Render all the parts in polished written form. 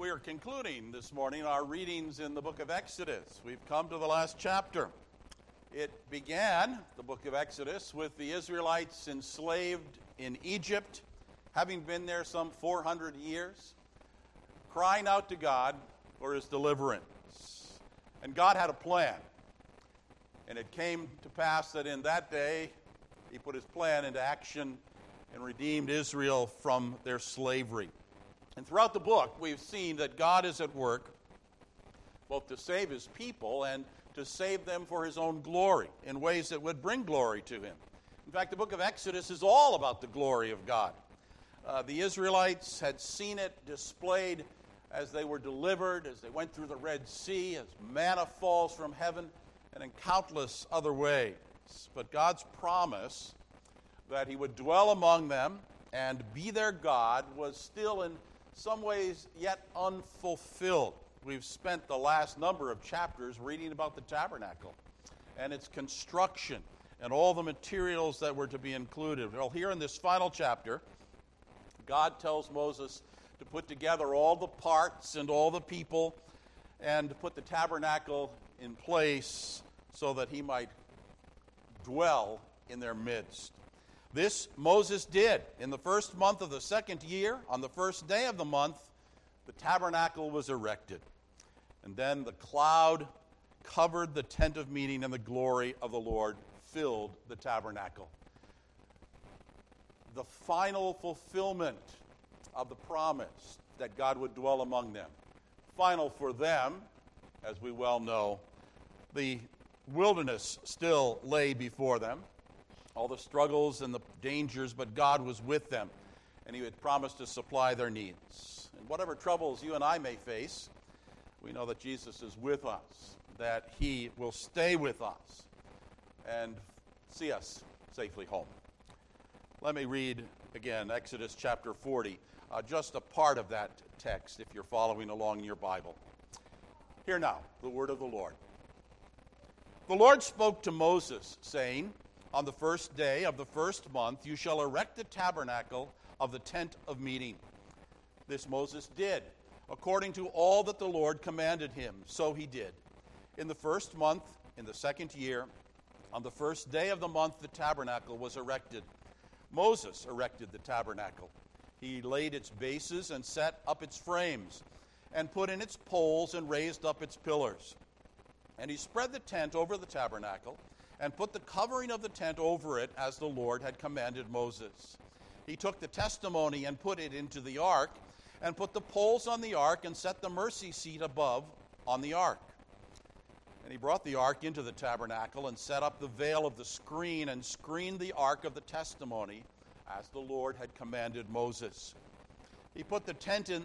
We are concluding this morning our readings in the book of Exodus. We've come to the last chapter. It began, the book of Exodus, with the Israelites enslaved in Egypt, having been there some 400 years, crying out to God for his deliverance. And God had a plan. And it came to pass that in that day, he put his plan into action and redeemed Israel from their slavery. And throughout the book, we've seen that God is at work both to save his people and to save them for his own glory in ways that would bring glory to him. In fact, the book of Exodus is all about the glory of God. The Israelites had seen it displayed as they were delivered, as they went through the Red Sea, as manna falls from heaven, and in countless other ways. But God's promise that he would dwell among them and be their God was still in some ways yet unfulfilled. We've spent the last number of chapters reading about the tabernacle and its construction and all the materials that were to be included. Well, here in this final chapter, God tells Moses to put together all the parts and all the people and to put the tabernacle in place so that he might dwell in their midst. This Moses did. In the first month of the second year, on the first day of the month, the tabernacle was erected. And then the cloud covered the tent of meeting, and the glory of the Lord filled the tabernacle. The final fulfillment of the promise that God would dwell among them. Final for them, as we well know, the wilderness still lay before them. All the struggles and the dangers, but God was with them, and he had promised to supply their needs. And whatever troubles you and I may face, we know that Jesus is with us, that he will stay with us and see us safely home. Let me read again Exodus chapter 40, just a part of that text if you're following along in your Bible. Hear now the word of the Lord. The Lord spoke to Moses, saying, "On the first day of the first month you shall erect the tabernacle of the tent of meeting." This Moses did, according to all that the Lord commanded him. So he did. In the first month, in the second year, on the first day of the month, the tabernacle was erected. Moses erected the tabernacle. He laid its bases and set up its frames, and put in its poles and raised up its pillars. And he spread the tent over the tabernacle, and put the covering of the tent over it as the Lord had commanded Moses. He took the testimony and put it into the ark, and put the poles on the ark, and set the mercy seat above on the ark. And he brought the ark into the tabernacle, and set up the veil of the screen, and screened the ark of the testimony, as the Lord had commanded Moses. He put the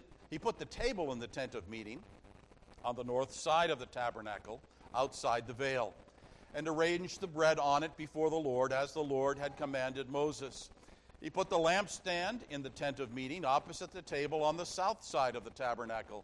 table in the tent of meeting on the north side of the tabernacle, outside the veil, and arranged the bread on it before the Lord, as the Lord had commanded Moses. He put the lampstand in the tent of meeting, opposite the table on the south side of the tabernacle,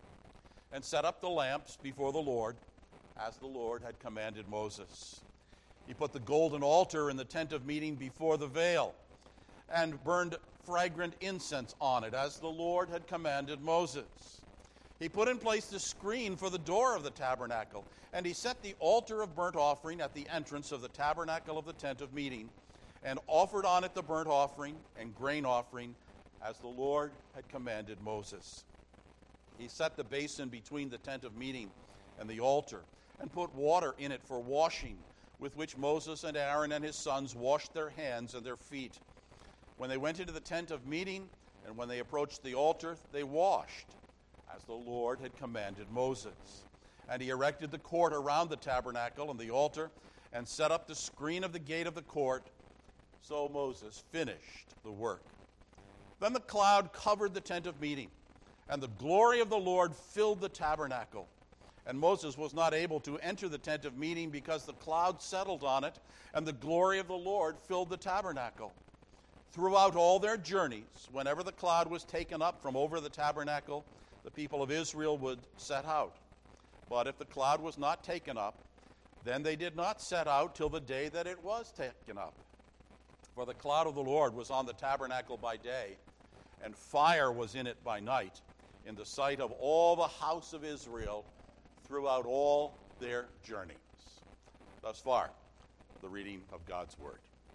and set up the lamps before the Lord, as the Lord had commanded Moses. He put the golden altar in the tent of meeting before the veil, and burned fragrant incense on it, as the Lord had commanded Moses. He put in place the screen for the door of the tabernacle, and he set the altar of burnt offering at the entrance of the tabernacle of the tent of meeting, and offered on it the burnt offering and grain offering, as the Lord had commanded Moses. He set the basin between the tent of meeting and the altar, and put water in it for washing, with which Moses and Aaron and his sons washed their hands and their feet. When they went into the tent of meeting, and when they approached the altar, they washed, as the Lord had commanded Moses. And he erected the court around the tabernacle and the altar, and set up the screen of the gate of the court. So Moses finished the work. Then the cloud covered the tent of meeting, and the glory of the Lord filled the tabernacle. And Moses was not able to enter the tent of meeting, because the cloud settled on it, and the glory of the Lord filled the tabernacle. Throughout all their journeys, whenever the cloud was taken up from over the tabernacle, the people of Israel would set out. But if the cloud was not taken up, then they did not set out till the day that it was taken up. For the cloud of the Lord was on the tabernacle by day, and fire was in it by night, in the sight of all the house of Israel throughout all their journeys. Thus far, the reading of God's Word.